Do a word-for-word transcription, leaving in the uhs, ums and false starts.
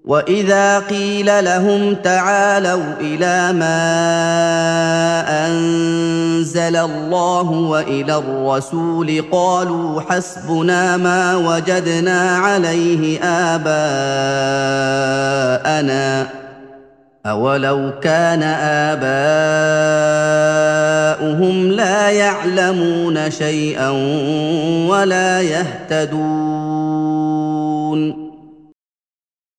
واذا قيل لهم تعالوا الى ما انزل الله والى الرسول قالوا حسبنا ما وجدنا عليه اباءنا اولو كان اباؤهم لا يعلمون شيئا ولا يهتدون